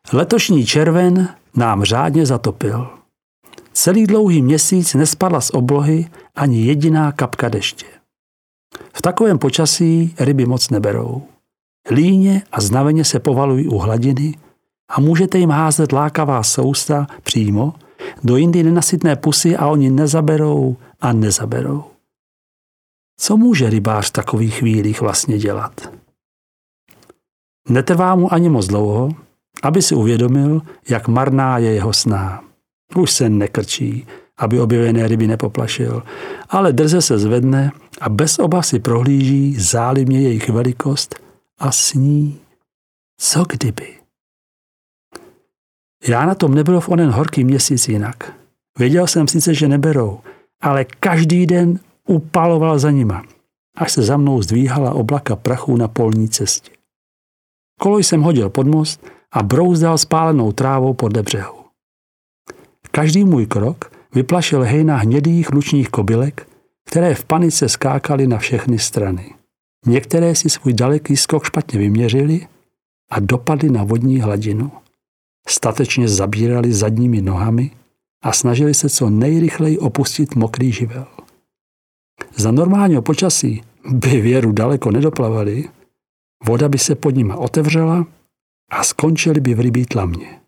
Letošní červen nám řádně zatopil. Celý dlouhý měsíc nespadla z oblohy ani jediná kapka deště. V takovém počasí ryby moc neberou. Líně a znaveně se povalují u hladiny a můžete jim házet lákavá sousta přímo do jindy nenasytné pusy a oni nezaberou a nezaberou. Co může rybář v takových chvílích vlastně dělat? Netrvá mu ani moc dlouho, aby si uvědomil, jak marná je jeho snaha. Už se nekrčí, aby objevené ryby nepoplašil, ale drze se zvedne a bez obav si prohlíží zálibně jejich velikost a sní. Co kdyby? Já na tom nebyl v onen horký měsíc jinak. Věděl jsem sice, že neberou, ale každý den upaloval za nima, až se za mnou zdvíhala oblaka prachu na polní cestě. Kolo jsem hodil pod most a brouzdal spálenou trávou podle břehu. Každý můj krok vyplašil hejna hnědých lučních kobylek, které v panice skákaly na všechny strany. Některé si svůj daleký skok špatně vyměřili a dopadly na vodní hladinu. Statečně zabírali zadními nohami a snažili se co nejrychleji opustit mokrý živel. Za normálního počasí by věru daleko nedoplavali, voda by se pod nimi otevřela a skončili by v rybí tlamě.